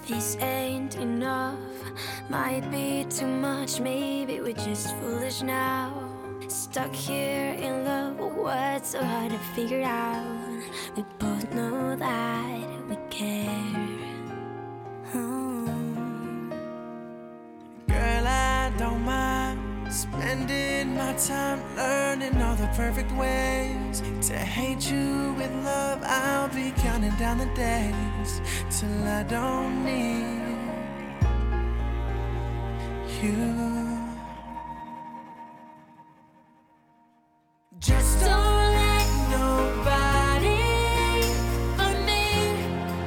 This ain't enough, might be too much. Maybe we're just foolish now. Stuck here in love, what's so hard to figure out? We both know that we care. Girl, I don't mind spending my time learning all the perfect ways to hate you with love. I'll be counting down the days till I don't need you. Just don't let nobody but me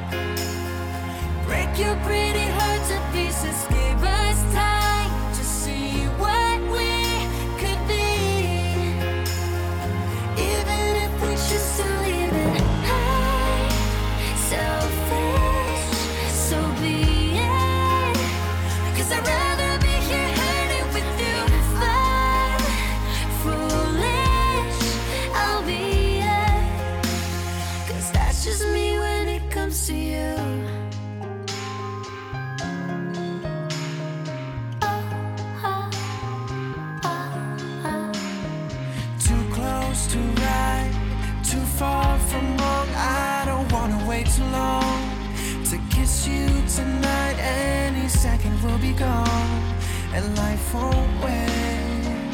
break your pretty heart to pieces. Give us time to see what we could be, even if we choose to leave it. I'm selfish, so be it, 'cause I'd rather be here hurting with you. I'm foolish, I'll be it, 'cause that's just me when it comes to you. Too close to right, too far from wrong. I don't wanna wait too long to kiss you tonight. Any second we'll be gone, and life won't wait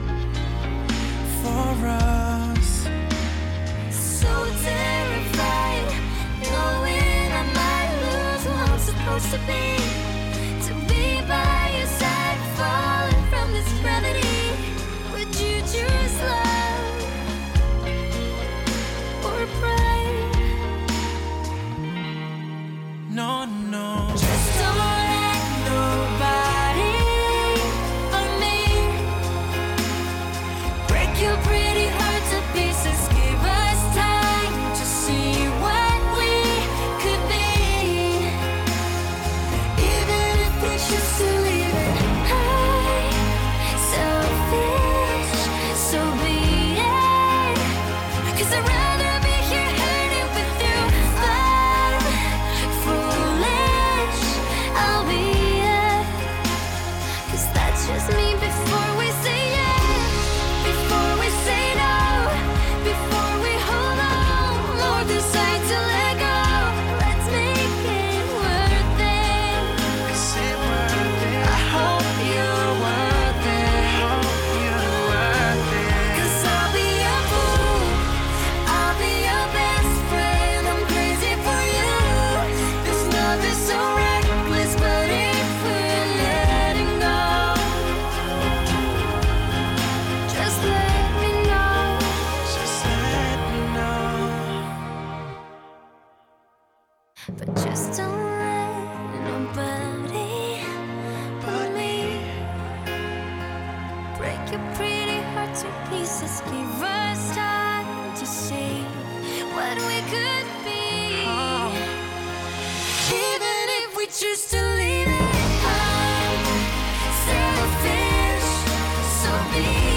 for us. So terrified, knowing I might lose who I'm supposed to be by your side, falling from this gravity. Would you choose love or pride? No, no. Just don't let nobody but me break your pretty heart to pieces. Give us time to see what we could be, even if we choose to leave it. I'm selfish, so be it, 'cause I'd rather be here hurting with you. I'm foolish, I'll be it, 'cause that's just me before we say yes, before we say no, before we hold on or decide to let go. Let's make it worth it. Say worth it. I hope you're worth it. Hope you're worth it. 'Cause I'll be your fool, I'll be your best friend. I'm crazy for you. This love is so reckless, but if we're letting go, just let me know. Just let me know. But just don't let nobody but me break your pretty heart to pieces. Give us time to see what we could be, even if we choose to leave it. I'm selfish, so be